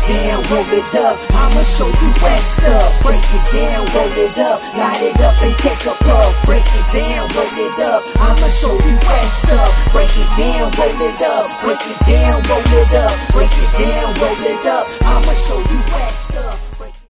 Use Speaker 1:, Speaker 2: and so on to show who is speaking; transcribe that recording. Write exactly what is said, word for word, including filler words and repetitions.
Speaker 1: down, roll it up, I'ma show you what's up. Break it down, roll it up, light it up and take a puff. Break it down, roll it up, I'ma show you what's up. Break it down, roll it up, break it down, roll it up, break it down, roll it up, I'ma show you what's up.